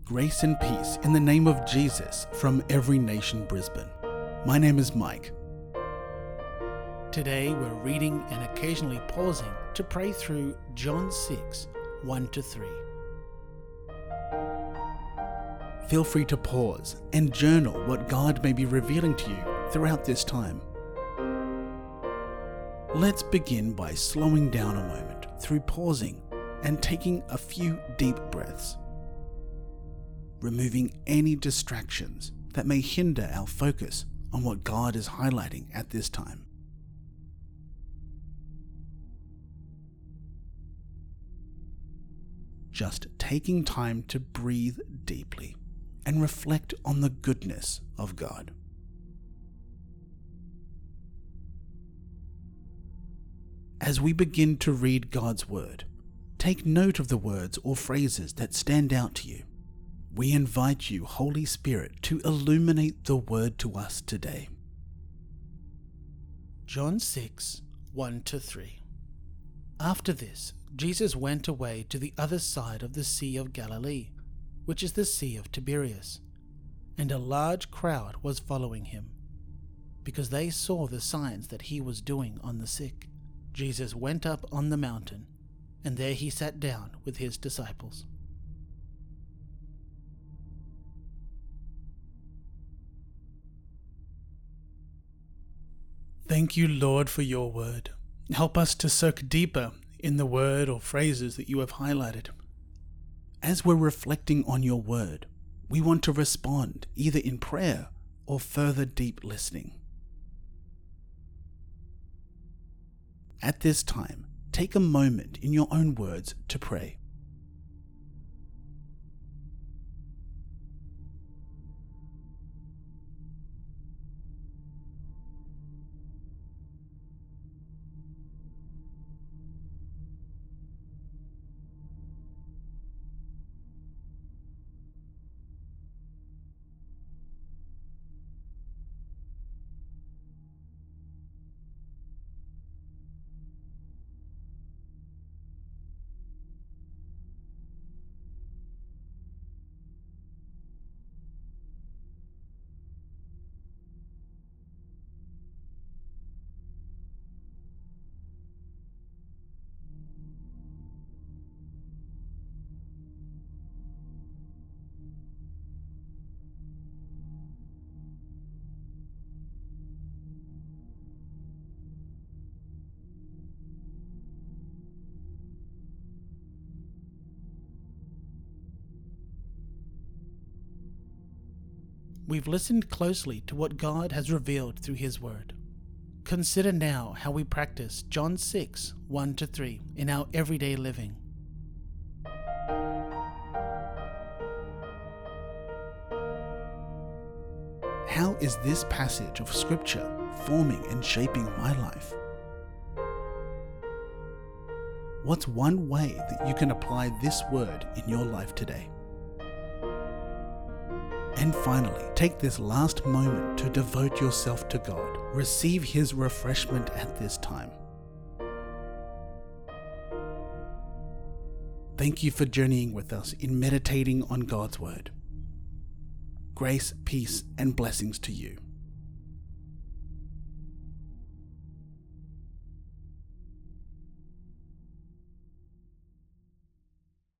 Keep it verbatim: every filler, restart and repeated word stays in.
Grace and peace in the name of Jesus from Every Nation Brisbane. My name is Mike. Today we're reading and occasionally pausing to pray through John six, one to three. Feel free to pause and journal what God may be revealing to you throughout this time. Let's begin by slowing down a moment through pausing and taking a few deep breaths, removing any distractions that may hinder our focus on what God is highlighting at this time. Just taking time to breathe deeply and reflect on the goodness of God. As we begin to read God's Word, take note of the words or phrases that stand out to you. We invite you, Holy Spirit, to illuminate the Word to us today. John six, one to three. After this, Jesus went away to the other side of the Sea of Galilee, which is the Sea of Tiberias, and a large crowd was following him, because they saw the signs that he was doing on the sick. Jesus went up on the mountain, and there he sat down with his disciples. Thank you, Lord, for your word. Help us to soak deeper in the word or phrases that you have highlighted. As we're reflecting on your word, we want to respond either in prayer or further deep listening. At this time, take a moment in your own words to pray. We've listened closely to what God has revealed through his word. Consider now how we practice John six, one to three in our everyday living. How is this passage of Scripture forming and shaping my life? What's one way that you can apply this word in your life today? And finally, take this last moment to devote yourself to God. Receive his refreshment at this time. Thank you for journeying with us in meditating on God's word. Grace, peace, and blessings to you.